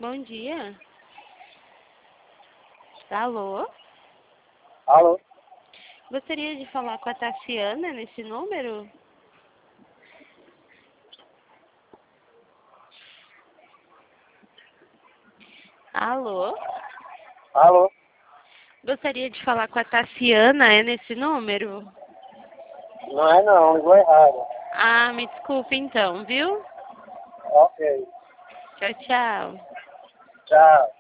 Bom dia. Alô? Alô? Gostaria de falar com a Tassiana nesse número? Alô? Alô? Gostaria de falar com a Tassiana, é nesse número? Não é não, ligou errado. Ah, me desculpe então, viu? Ok. Tchau, tchau. Tchau.